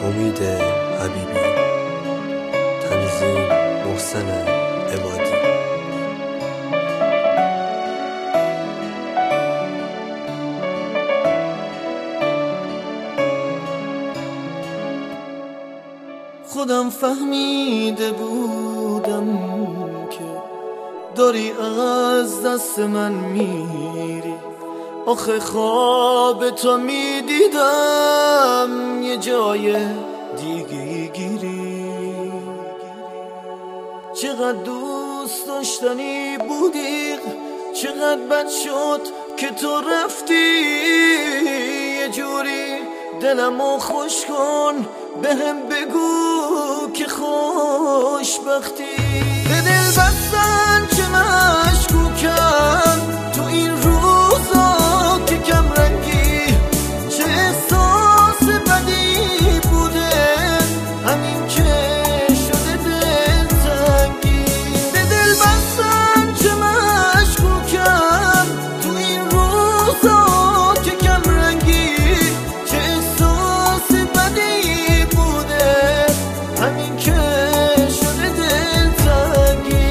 امید حبیبی، تنظیم محسن عبادی. خودم فهمیده بودم که داری از دست من میری، آخه خواب تو میدیدم یه جای دیگه گیری. چقدر دوست داشتنی بودی، چقدر بد شد که تو رفتی. یه جوری دلمو خوش کن، بهم بگو که خوشبختی. به دل بستن چه مشکوکم تو این روزا که کم رنگی، چه احساس بدی بوده همین که شده دلتنگی. به دل بستن چه مشکوکم تو این روزا که کم رنگی، چه احساس بدی بوده همین که شده دلتنگی.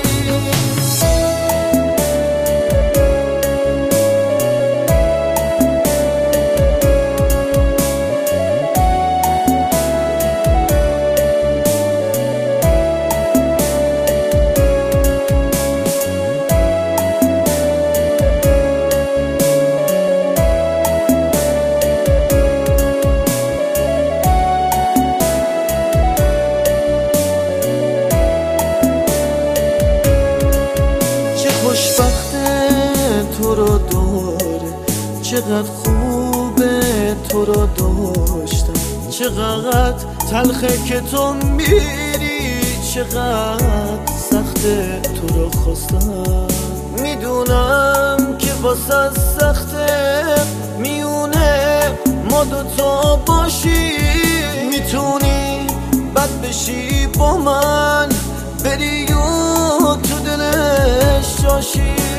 خوشبخته تو رو داره، چقدر خوبه تو رو داشتم، چقدر تلخه که تو میری، چقدر سخته تو رو خواستم. میدونم که واسه سخته میونه ما دوتا باشی، میتونی بد بشی با من، بری و تو دلش جاشی.